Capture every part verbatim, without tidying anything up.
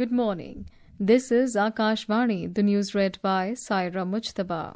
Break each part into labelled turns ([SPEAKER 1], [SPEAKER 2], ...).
[SPEAKER 1] Good morning. This is Akashvani, the news read by Saira Mujtaba.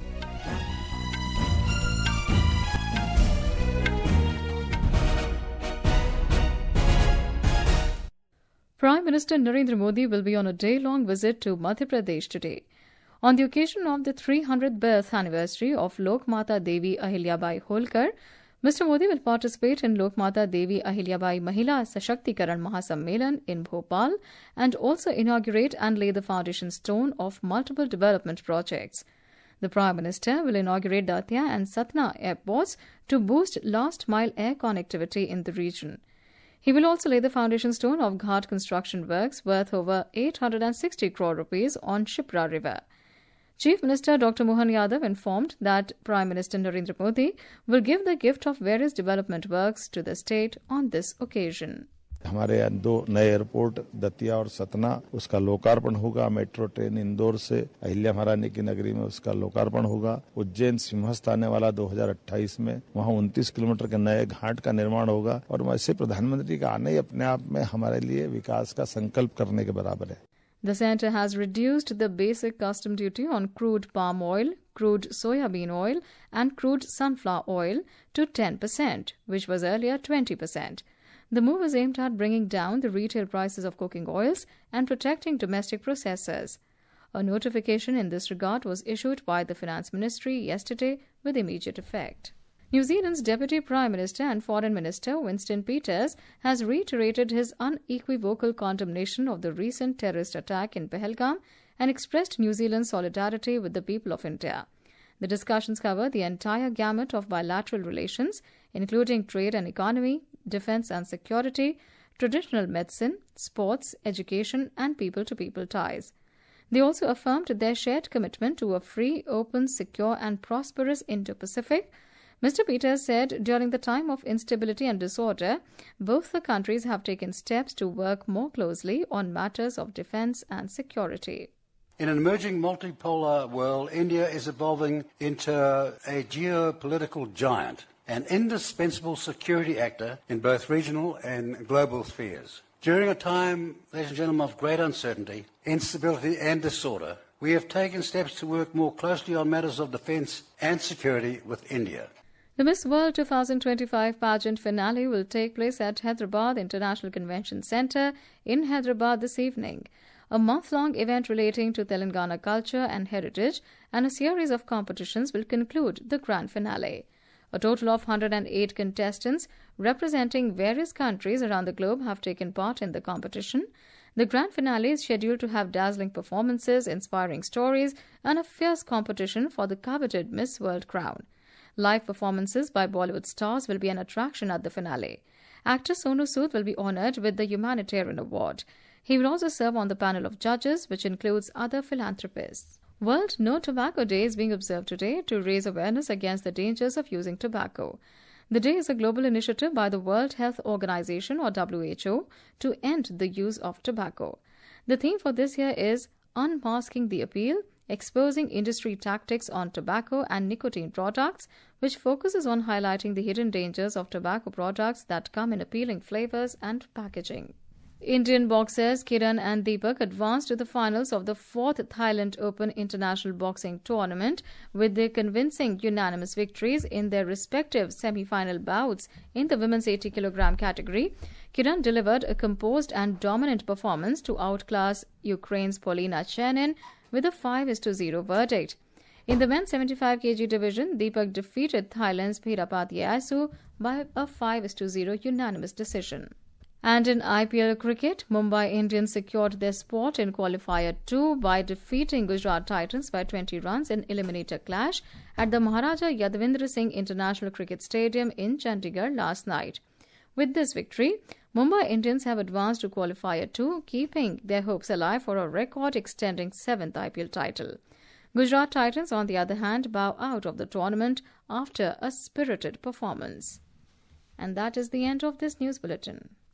[SPEAKER 1] Prime Minister Narendra Modi will be on a day-long visit to Madhya Pradesh today. On the occasion of the three hundredth birth anniversary of Lokmata Devi Ahilyabai Holkar, Mister Modi will participate in Lokmata Devi Ahilyabai Mahila Sashактикаран Mahasammelan in Bhopal and also inaugurate and lay the foundation stone of multiple development projects. The Prime Minister will inaugurate Datia and Satna airports to boost last-mile air connectivity in the region. He will also lay the foundation stone of Ghat construction works worth over eight hundred sixty crore rupees on Shipra River. Chief Minister Doctor Mohan Yadav informed that Prime Minister Narendra Modi will give the gift of various development works to the state on this occasion.
[SPEAKER 2] हमारे दो नए airport Datia और सतना उसका लोकार्पण होगा। Metro train Indore से अहिल्या महारानी की नगरी में उसका लोकार्पण होगा। उज्जैन सिंहस्थ आने वाला दो हज़ार अट्ठाईस में वहां उनतीस किलोमीटर के नए घाट का निर्माण होगा और ऐसे प्रधानमंत्री का आने ही अपने आप में हमारे लिए विकास का संकल्प करने के बराबर है।
[SPEAKER 1] The centre has reduced the basic custom duty on crude palm oil, crude soybean oil and crude sunflower oil to ten percent, which was earlier twenty percent. The move is aimed at bringing down the retail prices of cooking oils and protecting domestic processors. A notification in this regard was issued by the Finance Ministry yesterday with immediate effect. New Zealand's Deputy Prime Minister and Foreign Minister Winston Peters has reiterated his unequivocal condemnation of the recent terrorist attack in Pahalgam and expressed New Zealand's solidarity with the people of India. The discussions cover the entire gamut of bilateral relations, including trade and economy, defence and security, traditional medicine, sports, education and people-to-people ties. They also affirmed their shared commitment to a free, open, secure and prosperous Indo-Pacific. Mister Peters said during the time of instability and disorder, both the countries have taken steps to work more closely on matters of defence and security.
[SPEAKER 3] In an emerging multipolar world, India is evolving into a geopolitical giant, an indispensable security actor in both regional and global spheres. During a time, ladies and gentlemen, of great uncertainty, instability and disorder, we have taken steps to work more closely on matters of defence and security with India.
[SPEAKER 1] The Miss World twenty twenty-five pageant finale will take place at Hyderabad International Convention Centre in Hyderabad this evening. A month-long event relating to Telangana culture and heritage and a series of competitions will conclude the grand finale. A total of one hundred eight contestants representing various countries around the globe have taken part in the competition. The grand finale is scheduled to have dazzling performances, inspiring stories, and a fierce competition for the coveted Miss World crown. Live performances by Bollywood stars will be an attraction at the finale. Actor Sonu Sood will be honoured with the Humanitarian Award. He will also serve on the panel of judges, which includes other philanthropists. World No Tobacco Day is being observed today to raise awareness against the dangers of using tobacco. The day is a global initiative by the World Health Organization or W H O to end the use of tobacco. The theme for this year is Unmasking the Appeal, exposing industry tactics on tobacco and nicotine products, which focuses on highlighting the hidden dangers of tobacco products that come in appealing flavors and packaging. Indian boxers Kiran and Deepak advanced to the finals of the fourth Thailand Open International Boxing Tournament with their convincing unanimous victories in their respective semi-final bouts in the women's eighty kilogram category. Kiran delivered a composed and dominant performance to outclass Ukraine's Polina Chenin with a five is to zero verdict. In the men's seventy-five kilogram division, Deepak defeated Thailand's Phirapati Asu by a five is to zero unanimous decision. And in I P L cricket, Mumbai Indians secured their spot in qualifier two by defeating Gujarat Titans by twenty runs in eliminator clash at the Maharaja Yadavendra Singh International Cricket Stadium in Chandigarh last night. With this victory, Mumbai Indians have advanced to qualifier two, keeping their hopes alive for a record-extending seventh I P L title. Gujarat Titans, on the other hand, bow out of the tournament after a spirited performance. And that is the end of this news bulletin.